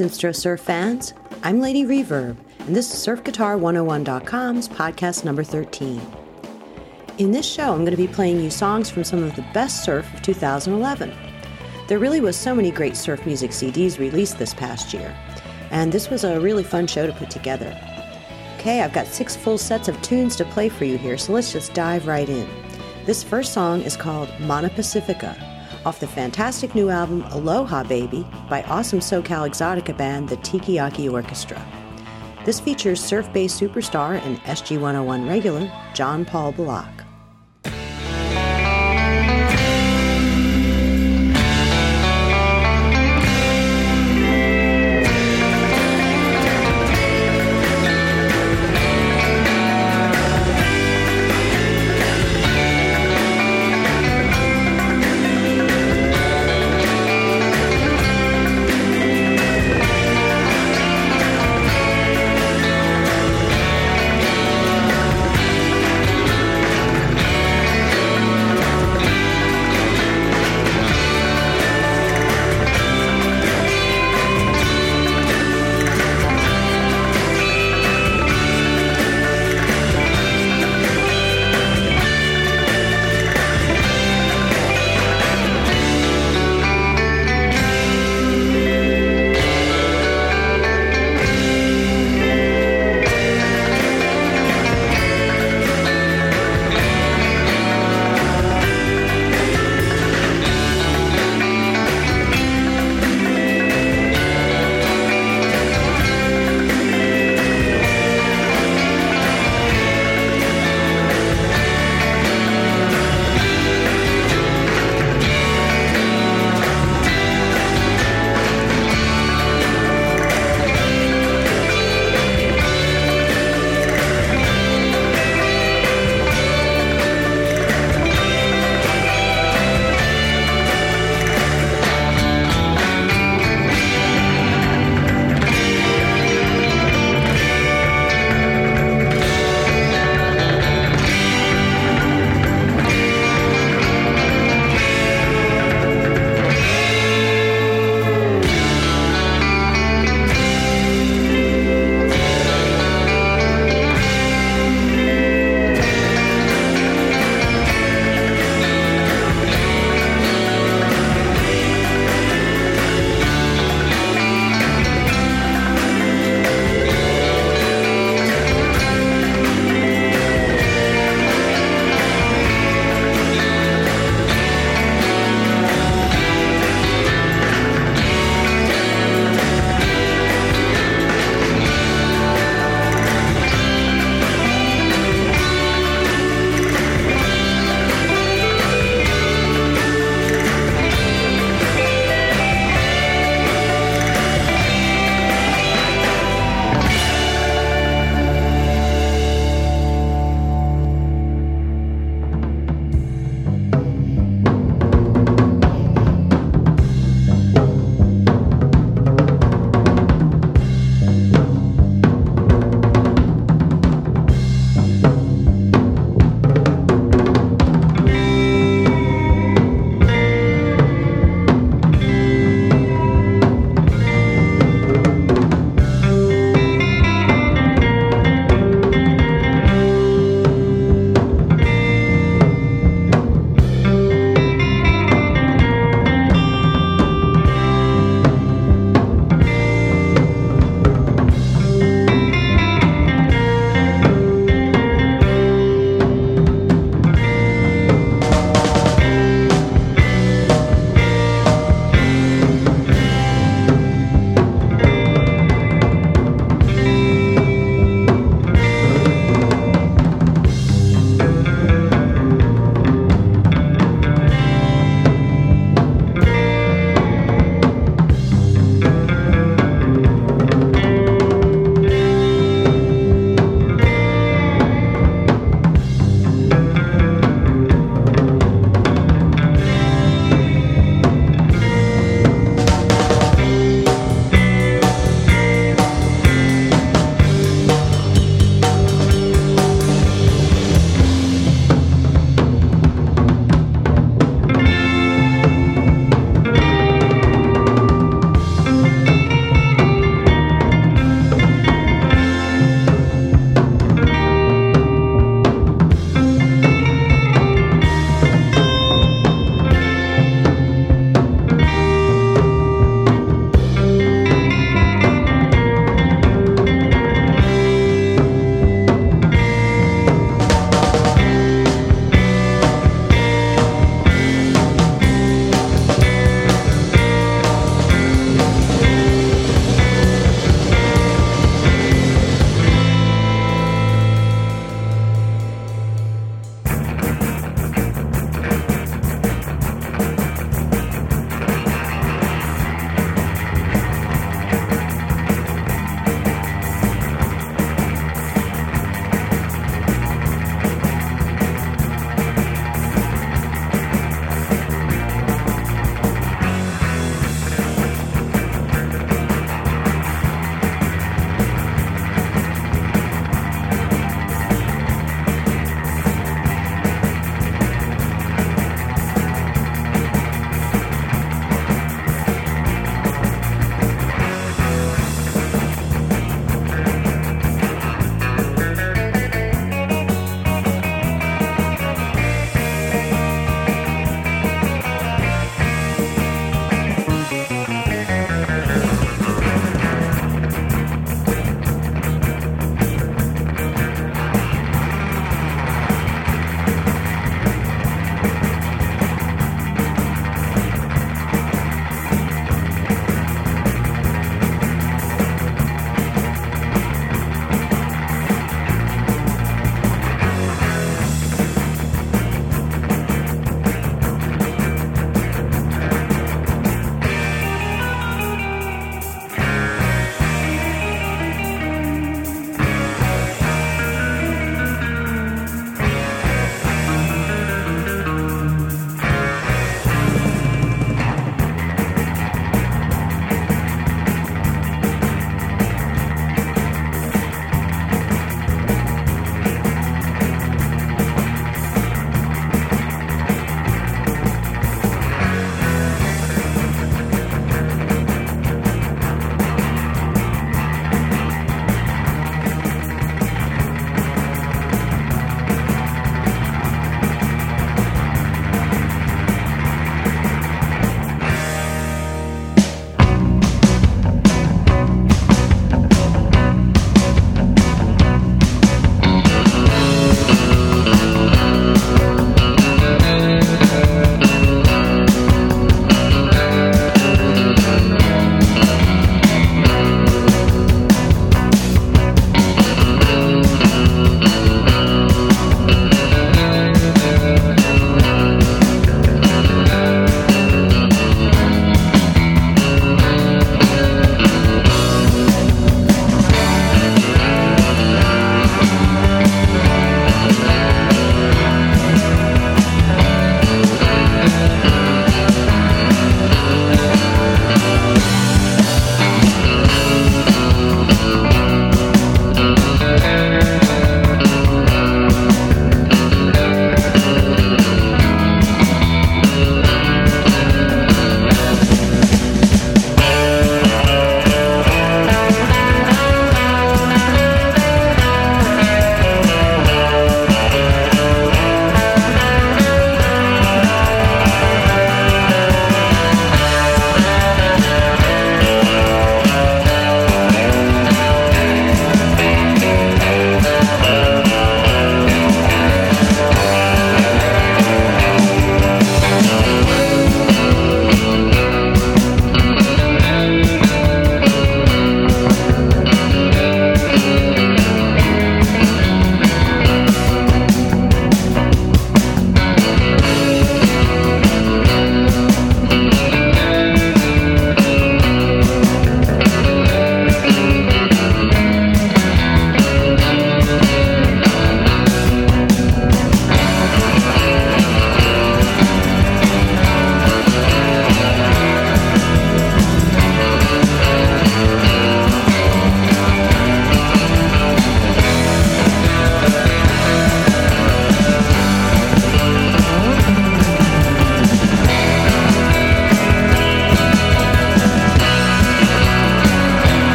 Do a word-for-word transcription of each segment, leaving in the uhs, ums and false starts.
Synstro Surf fans. I'm Lady Reverb, and this is Surf Guitar one oh one dot com's podcast number thirteen. In this show, I'm going to be playing you songs from some of the best surf of two thousand eleven. There really was so many great surf music C Ds released this past year, and this was a really fun show to put together. Okay, I've got six full sets of tunes to play for you here, so let's just dive right in. This first song is called Mana Pacifica, off the fantastic new album Aloha Baby by awesome SoCal Exotica band the Tikiyaki Orchestra. This features surf bass superstar and S G one oh one regular John Paul Bullock.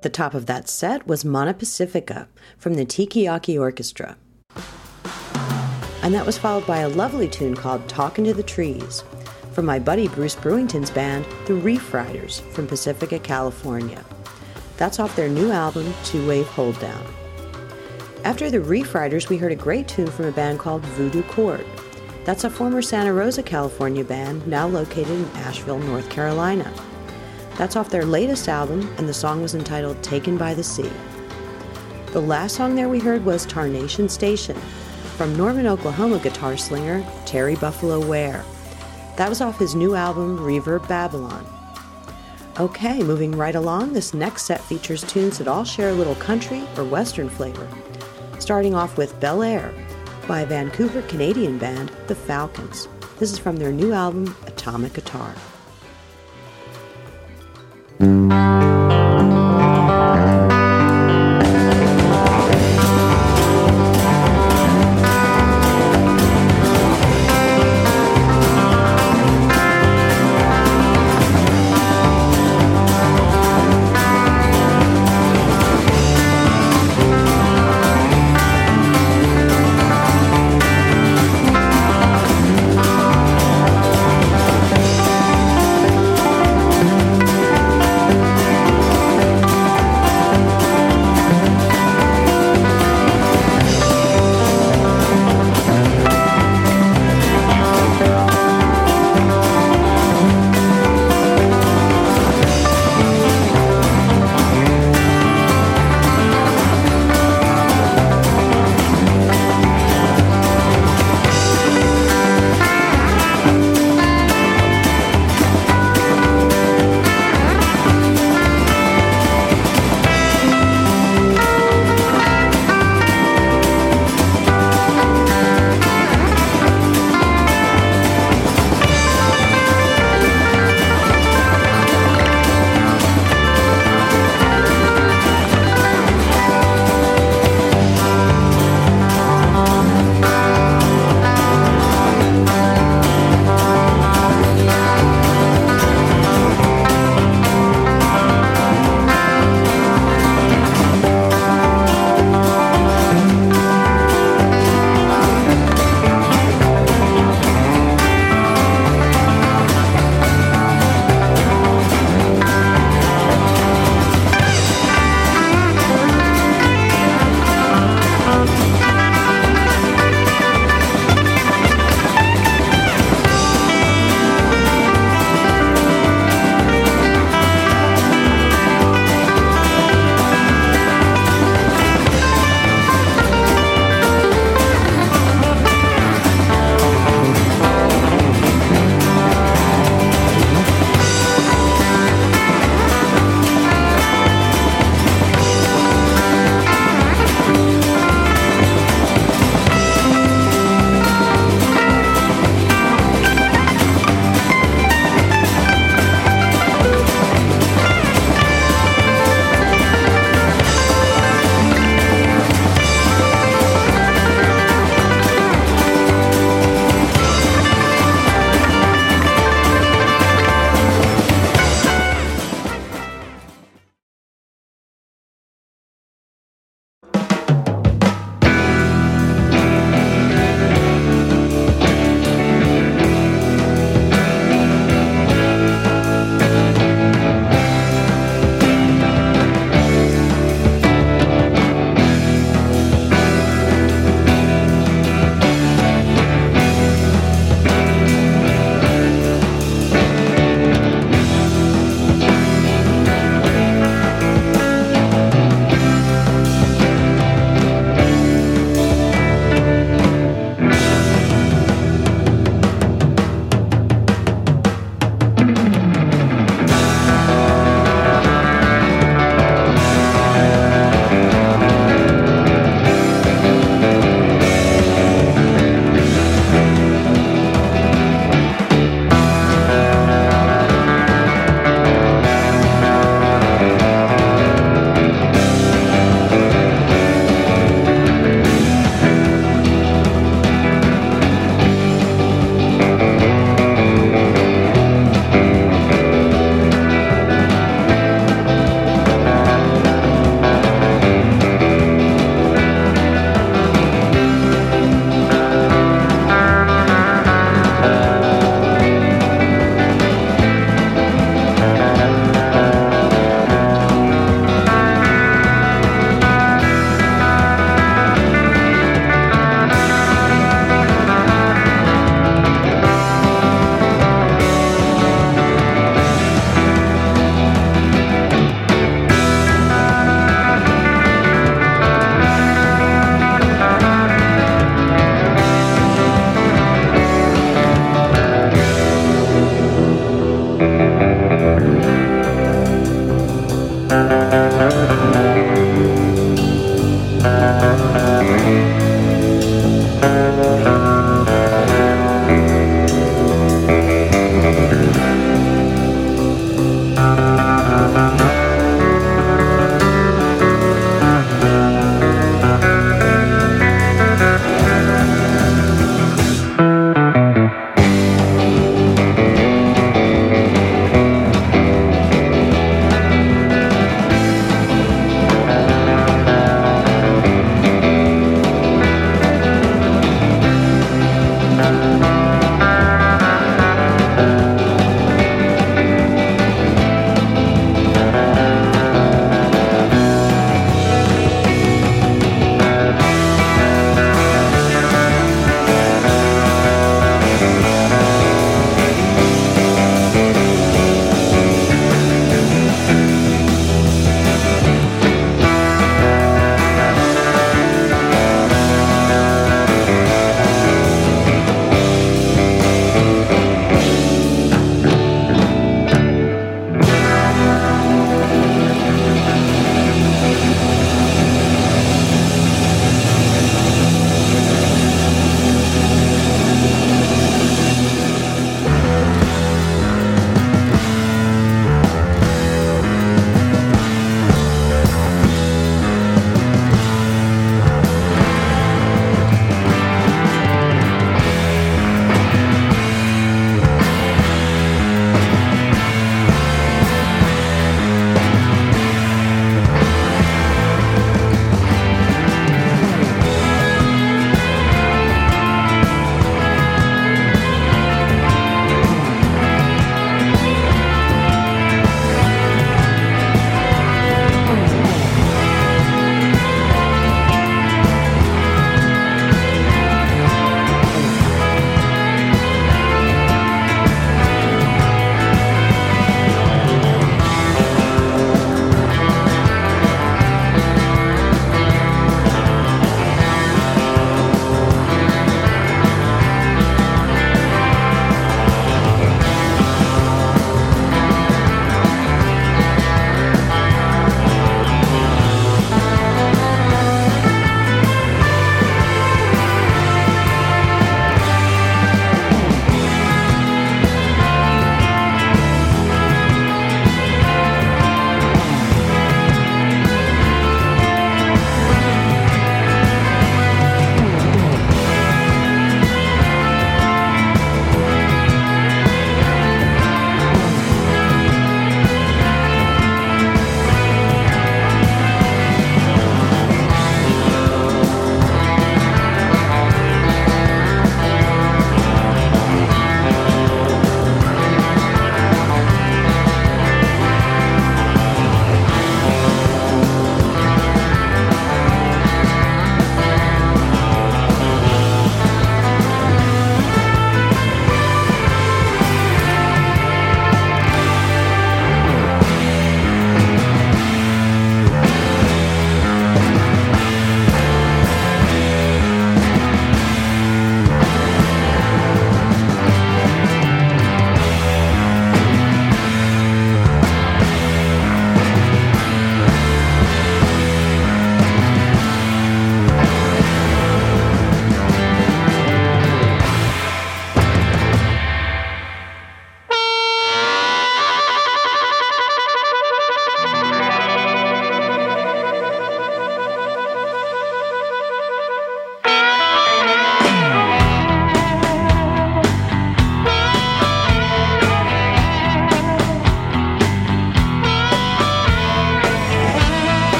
The top of that set was Mana Pacifica from the Tiki-Yaki Orchestra. And that was followed by a lovely tune called Talkin' to the Trees from my buddy Bruce Brewington's band, the Reef Riders from Pacifica, California. That's off their new album, Two Wave Hold Down. After the Reef Riders, we heard a great tune from a band called Voodoo Chord. That's a former Santa Rosa, California band now located in Asheville, North Carolina. That's off their latest album, and the song was entitled Taken by the Sea. The last song there we heard was Tarnation Station from Norman, Oklahoma guitar slinger Terry Buffalo Ware. That was off his new album, Reverb Babylon. Okay, moving right along, this next set features tunes that all share a little country or western flavor. Starting off with Bel Air by Vancouver Canadian band The Falcons. This is from their new album, Atomic Guitar.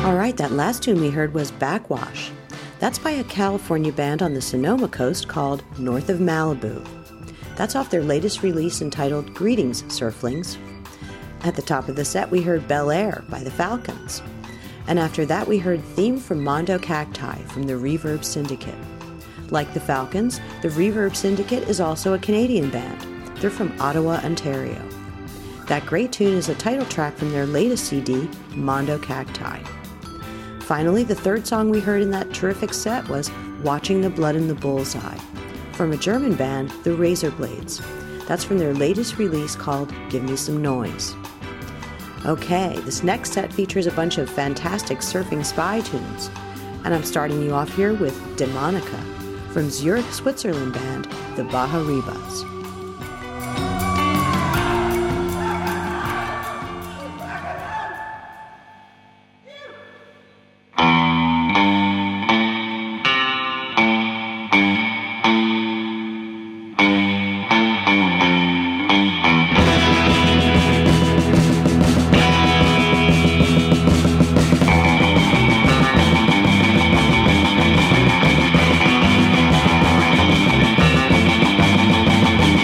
All right, that last tune we heard was Backwash. That's by a California band on the Sonoma coast called North of Malibu. That's off their latest release entitled Greetings, Surflings. At the top of the set, we heard Bel Air by the Falcons. And after that, we heard Theme from Mondo Cacti from the Reverb Syndicate. Like the Falcons, the Reverb Syndicate is also a Canadian band. They're from Ottawa, Ontario. That great tune is a title track from their latest C D, Mondo Cacti. Finally, the third song we heard in that terrific set was Watching the Blood in the Bullseye, from a German band, the Razorblades. That's from their latest release called Give Me Some Noise. Okay, this next set features a bunch of fantastic surfing spy tunes, and I'm starting you off here with Demonica, from Zurich, Switzerland band, the Baharibas. Thank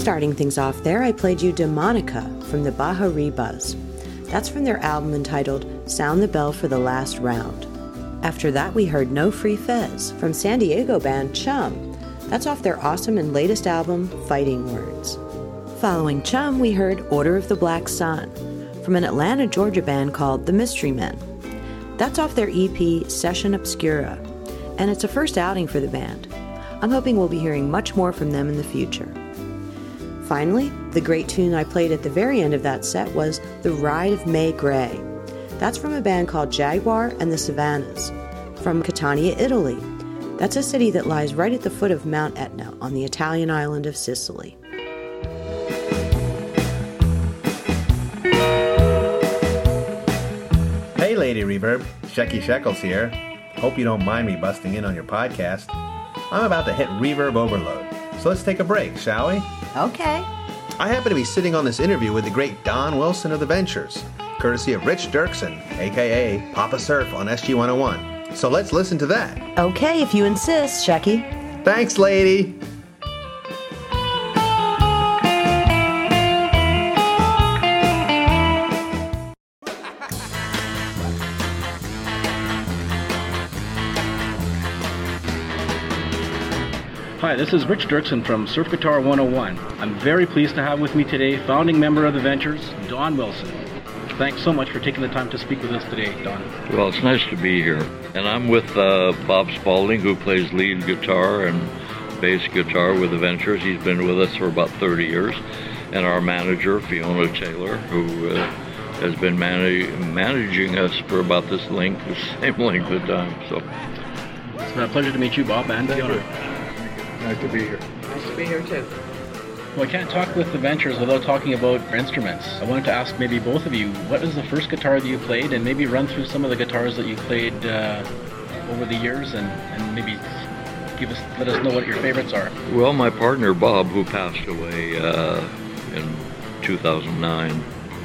Starting things off there, I played you Demonica from the Bahari Buzz. That's from their album entitled Sound the Bell for the Last Round. After that, we heard No Free Fez from San Diego band Chum. That's off their awesome and latest album, Fighting Words. Following Chum, we heard Order of the Black Sun from an Atlanta, Georgia band called The Mystery Men. That's off their E P, Session Obscura, and it's a first outing for the band. I'm hoping we'll be hearing much more from them in the future. Finally, the great tune I played at the very end of that set was The Ride of May Gray. That's from a band called Jaguar and the Savannahs, from Catania, Italy. That's a city that lies right at the foot of Mount Etna on the Italian island of Sicily. Hey Lady Reverb, Shecky Shekels here. Hope you don't mind me busting in on your podcast. I'm about to hit reverb overload, so let's take a break, shall we? Okay. I happen to be sitting on this interview with the great Don Wilson of The Ventures, courtesy of Rich Dirksen, aka Papa Surf on S G one oh one. So let's listen to that. Okay, if you insist, Shecky. Thanks, lady. Hi, this is Rich Dirksen from Surf Guitar one oh one. I'm very pleased to have with me today founding member of The Ventures, Don Wilson. Thanks so much for taking the time to speak with us today, Don. Well, it's nice to be here. And I'm with uh, Bob Spalding, who plays lead guitar and bass guitar with The Ventures. He's been with us for about thirty years. And our manager, Fiona Taylor, who uh, has been man- managing us for about this length, the same length of time. So it's been a pleasure to meet you, Bob, and Fiona. Nice to be here. Nice to be here too. Well, I can't talk with The Ventures without talking about instruments. I wanted to ask maybe both of you, what is the first guitar that you played, and maybe run through some of the guitars that you played uh, over the years, and, and maybe give us let us know what your favorites are. Well, my partner Bob, who passed away uh, in two thousand nine,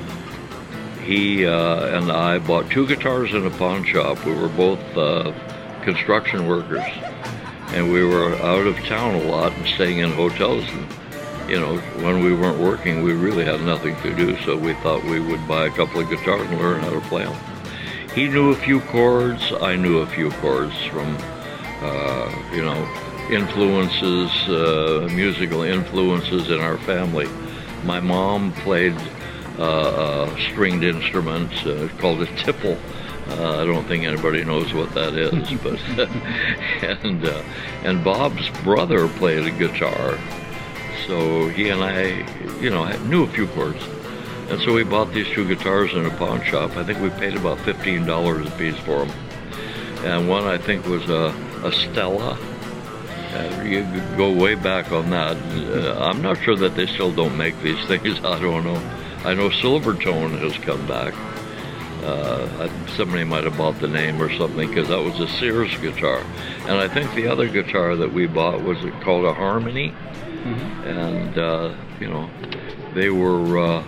he uh, and I bought two guitars in a pawn shop. We were both uh, construction workers. And we were out of town a lot and staying in hotels. And, you know, when we weren't working, we really had nothing to do, so we thought we would buy a couple of guitars and learn how to play them. He knew a few chords. I knew a few chords from, uh, you know, influences, uh, musical influences in our family. My mom played uh, a stringed instrument uh, called a tipple. Uh, I don't think anybody knows what that is, but and uh, and Bob's brother played a guitar, so he and I, you know, knew a few chords, and so we bought these two guitars in a pawn shop. I think we paid about fifteen dollars a piece for them, and one I think was a, a Stella. Uh, you could go way back on that. Uh, I'm not sure that they still don't make these things. I don't know. I know Silvertone has come back. Uh, somebody might have bought the name or something, because that was a Sears guitar. And I think the other guitar that we bought was called a Harmony. Mm-hmm. And, uh, you know, they were, uh,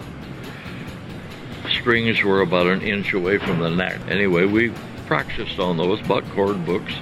strings were about an inch away from the neck. Anyway, we practiced on those, bought chord books.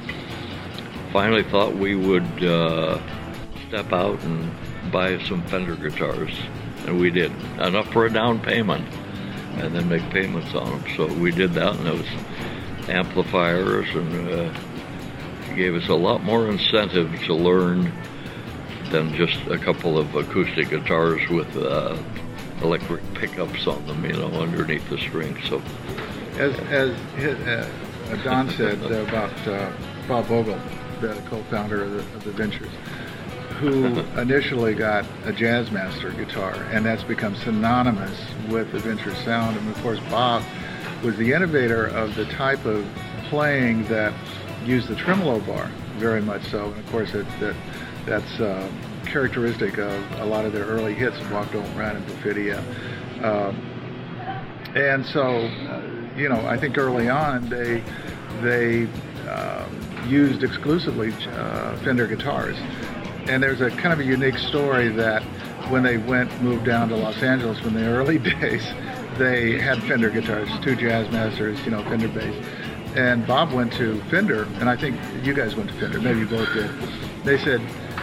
Finally thought we would uh, step out and buy some Fender guitars. And we did. Enough for a down payment. And then make payments on them. So we did that, and it was amplifiers, and uh, gave us a lot more incentive to learn than just a couple of acoustic guitars with uh, electric pickups on them, you know, underneath the strings. So, as as uh, Don said about uh, Bob Vogel, the co-founder of the, of the Ventures, who initially got a Jazzmaster guitar, and that's become synonymous with the Ventures sound. And of course, Bob was the innovator of the type of playing that used the tremolo bar very much so. And of course, it, that that's uh, characteristic of a lot of their early hits, Walk Don't Run and Perfidia. Um, and so, uh, you know, I think early on they they uh, used exclusively uh, Fender guitars. And there's a kind of a unique story that when they went, moved down to Los Angeles in the early days, they had Fender guitars, two Jazzmasters, you know, Fender bass. And Bob went to Fender, and I think you guys went to Fender, maybe you both did. They said,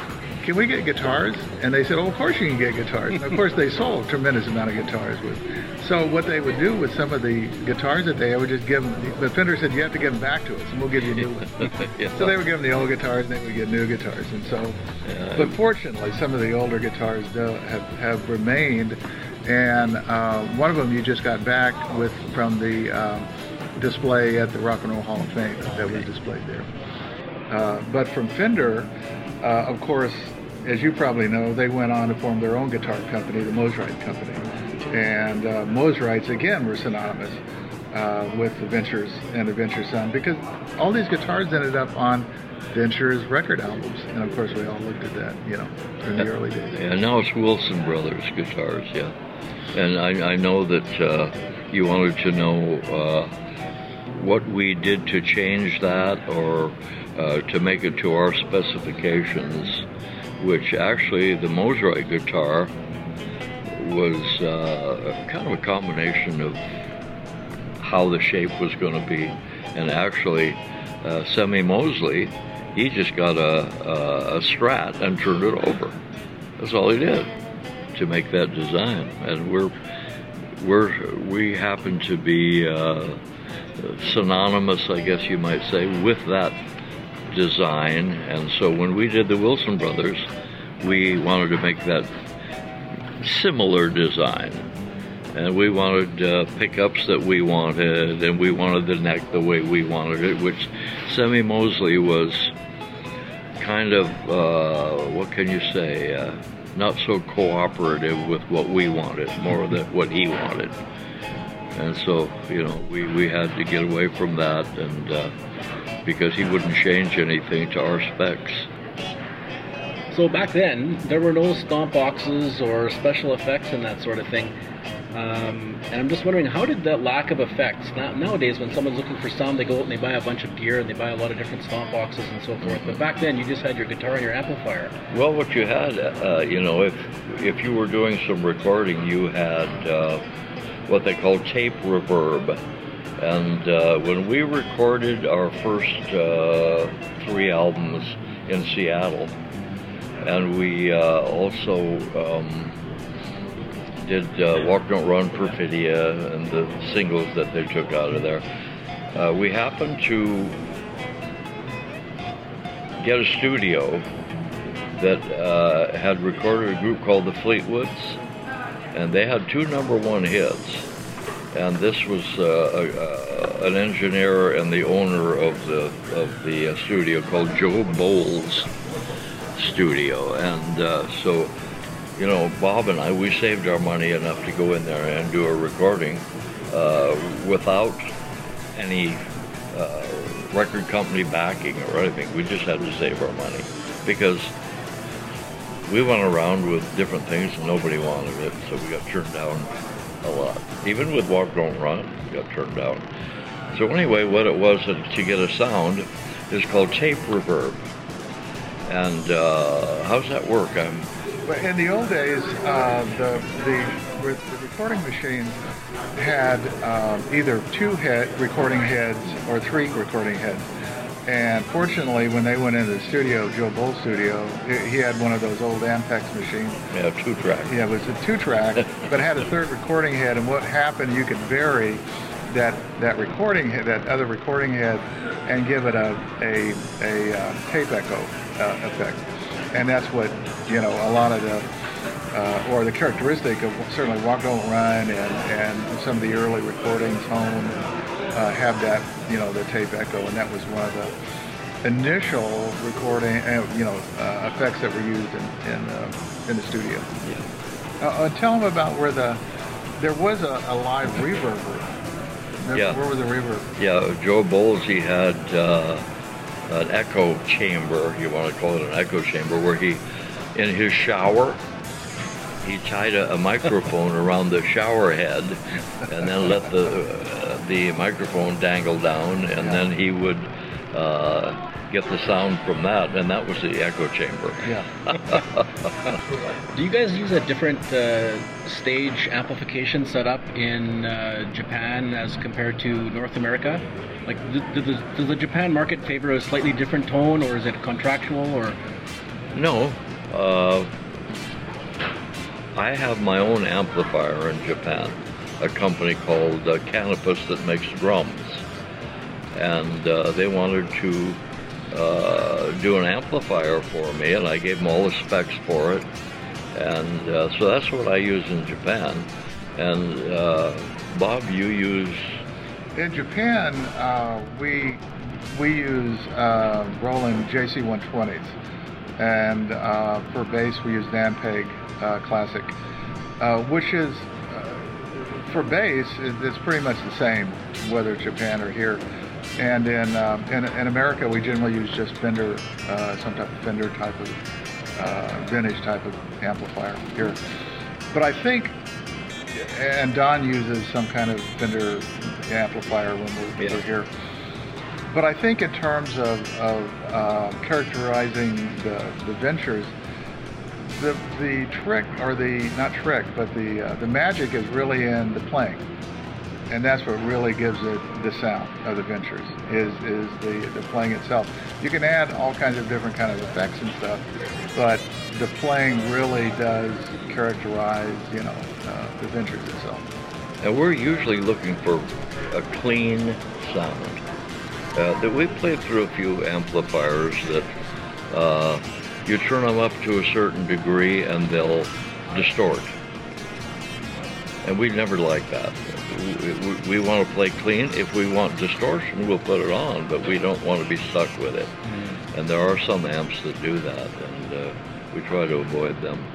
can we get guitars? And they said, oh, of course you can get guitars. And of course they sold a tremendous amount of guitars. With. So what they would do with some of the guitars that they had, would just give them, but Fender said, you have to give them back to us and we'll give you new ones. yeah. So they would give them the old guitars and they would get new guitars. And so, yeah. But fortunately, some of the older guitars do, have, have remained. And uh, one of them you just got back with from the um, display at the Rock and Roll Hall of Fame that was displayed there. Uh, but from Fender, uh, of course, as you probably know, they went on to form their own guitar company, the Mosrite Company. And uh, Mosrites, again, were synonymous uh, with the Ventures and the Venture Sound, because all these guitars ended up on Venture's record albums. And of course, we all looked at that, you know, in the early days. Yeah, now it's Wilson Brothers guitars, yeah. And I, I know that uh, you wanted to know uh, what we did to change that, or uh, to make it to our specifications, which actually the Mosrite guitar was uh, kind of a combination of how the shape was going to be. And actually, uh, Semmy Mosley, he just got a, a, a Strat and turned it over. That's all he did to make that design. And we're we're we happen to be uh, synonymous, I guess you might say, with that design. And so when we did the Wilson Brothers, we wanted to make that similar design. And we wanted uh, pickups that we wanted, and we wanted the neck the way we wanted it, which Semmy Mosley was kind of, uh, what can you say, uh, not so cooperative with what we wanted, more than what he wanted. And so, you know, we, we had to get away from that, and uh, because he wouldn't change anything to our specs. So back then, there were no stomp boxes or special effects and that sort of thing. Um, and I'm just wondering, how did that lack of effects, now, nowadays when someone's looking for sound, they go out and they buy a bunch of gear and they buy a lot of different stomp boxes and so forth. But back then, you just had your guitar and your amplifier. Well, what you had, uh, you know, if if you were doing some recording, you had uh, what they call tape reverb. And uh, when we recorded our first uh, three albums in Seattle, and we uh, also um, did uh, Walk Don't Run, Perfidia, and the singles that they took out of there. Uh, we happened to get a studio that uh, had recorded a group called the Fleetwoods, and they had two number one hits. And this was uh, a, a, an engineer and the owner of the of the uh, studio called Joe Bowles Studio, and uh, so. You know, Bob and I, we saved our money enough to go in there and do a recording uh, without any uh, record company backing or anything. We just had to save our money because we went around with different things and nobody wanted it, so we got turned down a lot. Even with Walk Don't Run, we got turned down. So anyway, what it was to get a sound is called tape reverb. And uh, how's that work? I'm But in the old days, uh, the, the the recording machine had um, either two head recording heads or three recording heads. And fortunately, when they went into the studio, Joe Bowles' studio, he had one of those old Ampex machines. Yeah, two track. Yeah, it was a two track, but it had a third recording head. And what happened, you could vary that that recording head, that other recording head, and give it a a, a uh, tape echo uh, effect. And that's what, you know, a lot of the, uh, or the characteristic of certainly Walk Don't Run and, and some of the early recordings, Home, uh, have that, you know, the tape echo. And that was one of the initial recording, uh, you know, uh, effects that were used in in, uh, in the studio. Yeah. Uh, uh, tell them about where the, there was a, a live reverb. Remember, yeah. Where was the reverb? Yeah, Joe Bowles, he had uh, an echo chamber, you want to call it an echo chamber, where he, in his shower, he tied a, a microphone around the shower head and then let the uh, the microphone dangle down, and yeah. then he would uh, get the sound from that, and that was the echo chamber. Yeah. Do you guys use a different uh, stage amplification setup in uh, Japan as compared to North America? Like, does the, does the Japan market favor a slightly different tone, or is it contractual, or? No, uh, I have my own amplifier in Japan, a company called uh, Canopus that makes drums. And uh, they wanted to uh, do an amplifier for me, and I gave them all the specs for it. And uh, so that's what I use in Japan. And uh, Bob, you use? In Japan, uh, we we use uh, Roland J C one twenties, and uh, for bass we use Nampeg uh, Classic, uh, which is uh, for bass it's pretty much the same whether it's Japan or here. And in, um, in in America, we generally use just Fender, uh, some type of Fender type of uh, vintage type of amplifier here. But I think, and Don uses some kind of Fender amplifier when we're, yeah. we're here. But I think in terms of, of uh, characterizing the, the Ventures, the the trick, or the not trick, but the uh, the magic is really in the playing. And that's what really gives it the sound of the Ventures, is is the, the playing itself. You can add all kinds of different kind of effects and stuff, but the playing really does characterize, you know, uh, the Ventures itself. And we're usually looking for a clean sound. Uh, that we played through a few amplifiers that uh, you turn them up to a certain degree and they'll distort. And we never like that. We, we, we want to play clean. If we want distortion, we'll put it on, but we don't want to be stuck with it. Mm. And there are some amps that do that, and uh, we try to avoid them.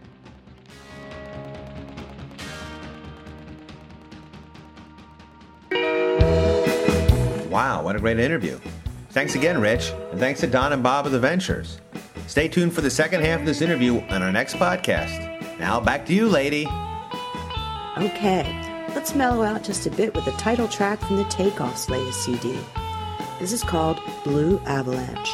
Wow, what a great interview. Thanks again, Rich, and thanks to Don and Bob of the Ventures. Stay tuned for the second half of this interview on our next podcast. Now back to you, lady. Okay, let's mellow out just a bit with the title track from the Takeoff's latest C D. This is called Blue Avalanche.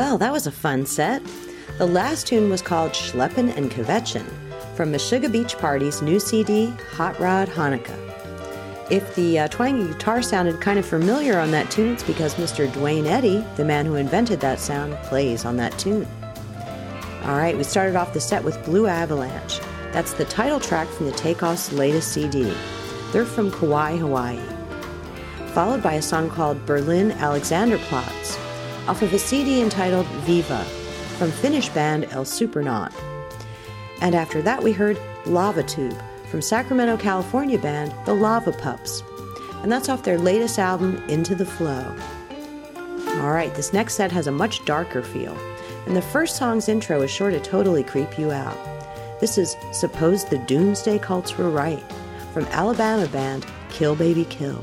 Well, that was a fun set. The last tune was called Schleppen and Kvetchen from Meshuggah Beach Party's new C D, Hot Rod Hanukkah. If the uh, twangy guitar sounded kind of familiar on that tune, it's because Mister Dwayne Eddy, the man who invented that sound, plays on that tune. All right, we started off the set with Blue Avalanche. That's the title track from the Takeoff's latest C D. They're from Kauai, Hawaii. Followed by a song called Berlin Alexanderplatz, off of a C D entitled Viva, from Finnish band El Supernaut. And after that we heard Lava Tube, from Sacramento, California band The Lava Pups. And that's off their latest album, Into the Flow. All right, this next set has a much darker feel, and the first song's intro is sure to totally creep you out. This is Suppose the Doomsday Cults Were Right, from Alabama band Kill Baby Kill.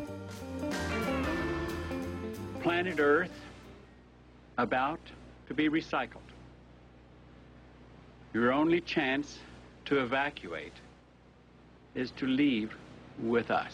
Planet Earth about to be recycled. Your only chance to evacuate is to leave with us.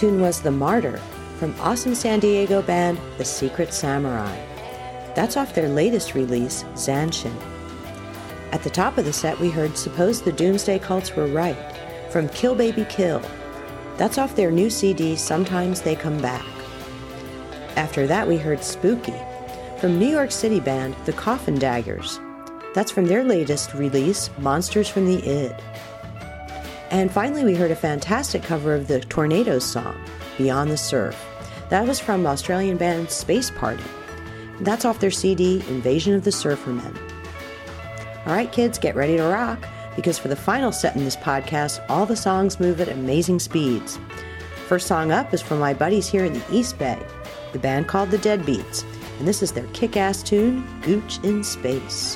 tune was The Martyr from awesome San Diego band The Secret Samurai. That's off their latest release, Zanshin. At the top of the set, we heard Suppose the Doomsday Cults Were Right from Kill Baby Kill. That's off their new C D, Sometimes They Come Back. After that, we heard Spooky from New York City band The Coffin Daggers. That's from their latest release, Monsters from the Id. And finally, we heard a fantastic cover of the Tornadoes song, Beyond the Surf. That was from Australian band Space Party. That's off their C D, Invasion of the Surfermen. All right, kids, get ready to rock, because for the final set in this podcast, all the songs move at amazing speeds. First song up is from my buddies here in the East Bay, the band called the Deadbeats, and this is their kick-ass tune, Gooch in Space.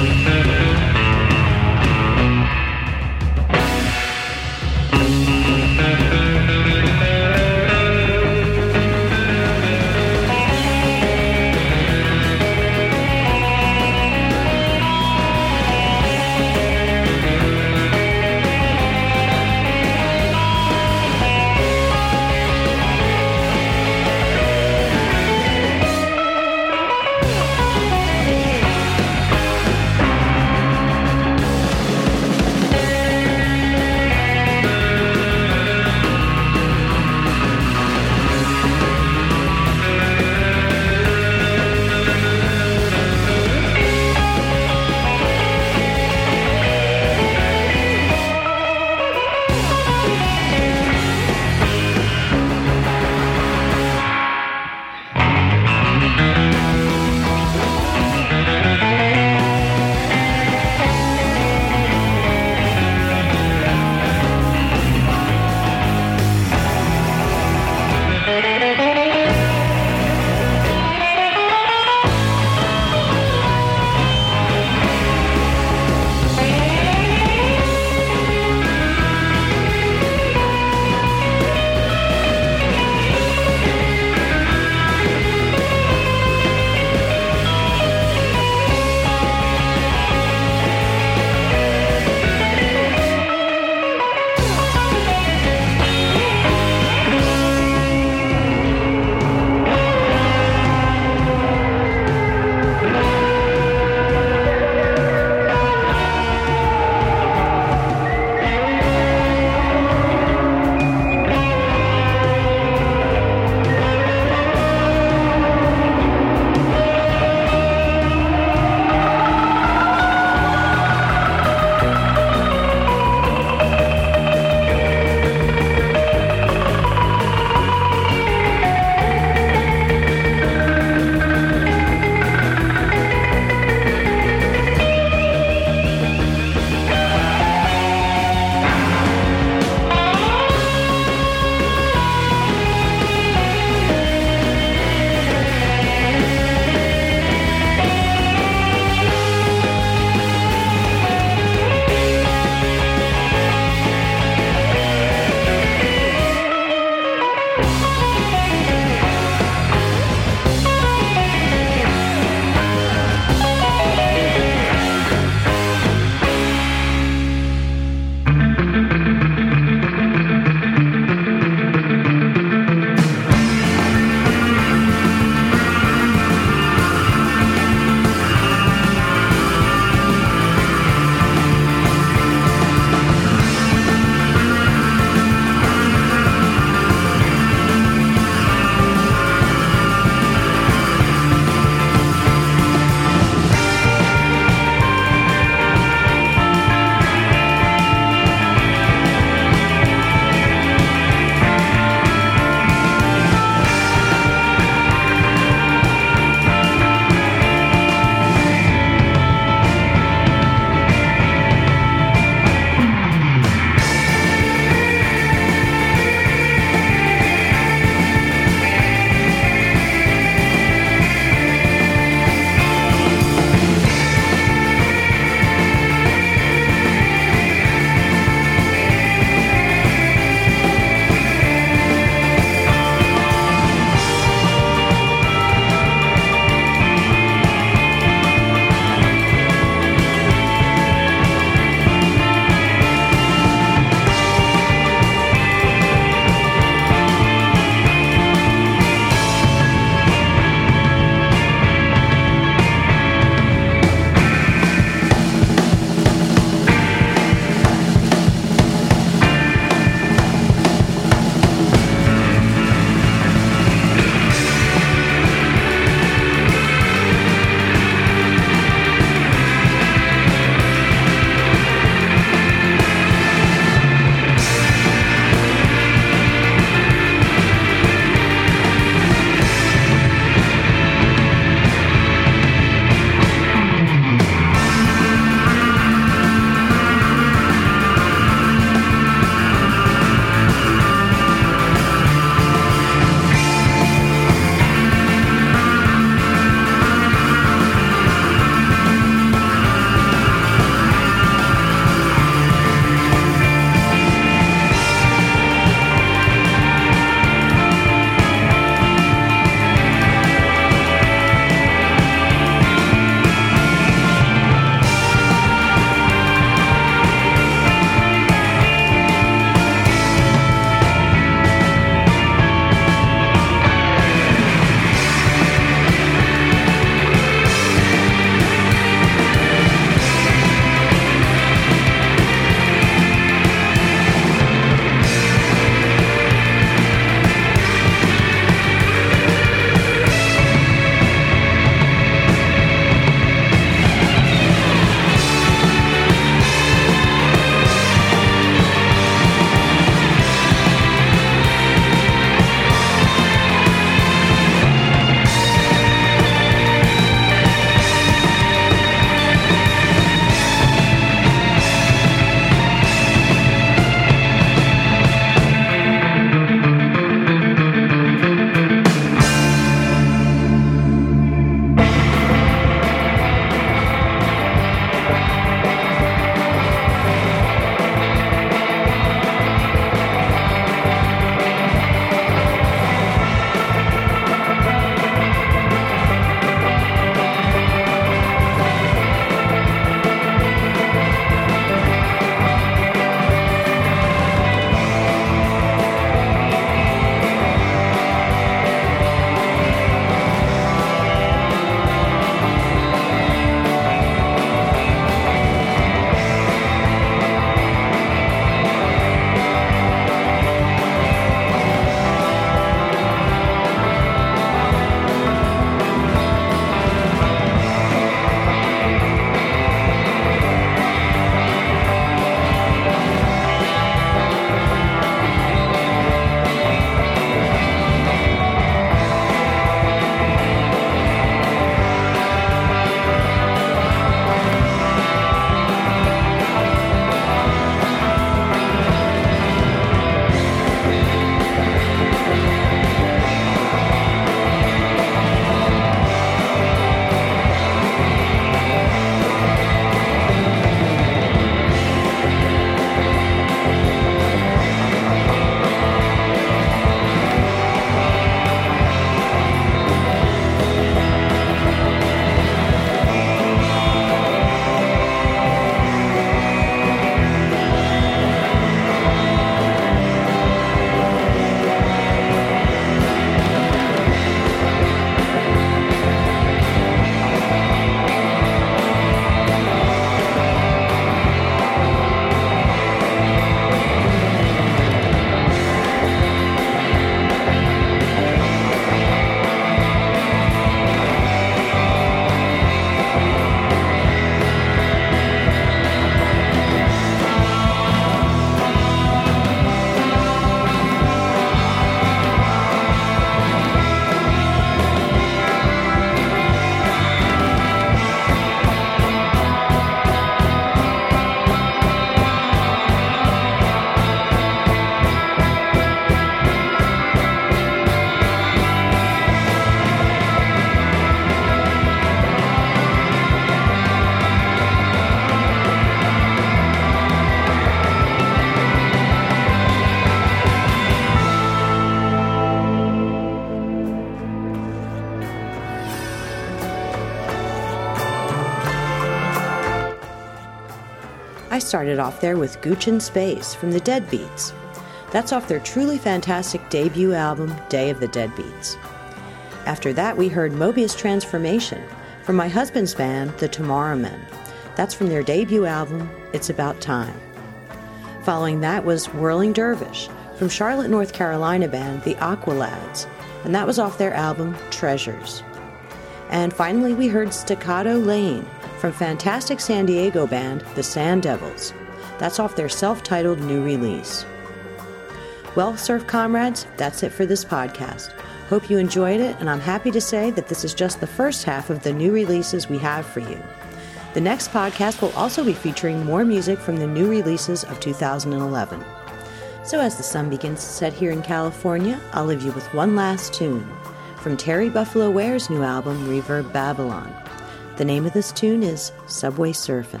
I started off there with Gooch in Space from the Deadbeats. That's off their truly fantastic debut album, Day of the Deadbeats. After that, we heard Mobius Transformation from my husband's band, the Tomorrow Men. That's from their debut album, It's About Time. Following that was Whirling Dervish from Charlotte, North Carolina band, the Aqualads, and that was off their album, Treasures. And finally, we heard Staccato Lane from fantastic San Diego band, the Sand Devils. That's off their self-titled new release. Well, surf comrades, that's it for this podcast. Hope you enjoyed it, and I'm happy to say that this is just the first half of the new releases we have for you. The next podcast will also be featuring more music from the new releases of two thousand eleven. So as the sun begins to set here in California, I'll leave you with one last tune from Terry Buffalo Ware's new album, Reverb Babylon. The name of this tune is Subway Surfin'.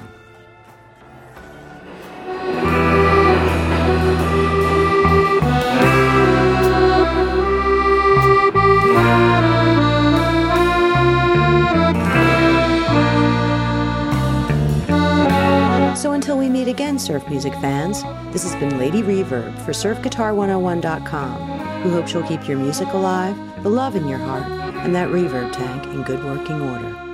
So until we meet again, surf music fans, this has been Lady Reverb for surf guitar one oh one dot com, who hopes you'll keep your music alive, the love in your heart, and that reverb tank in good working order.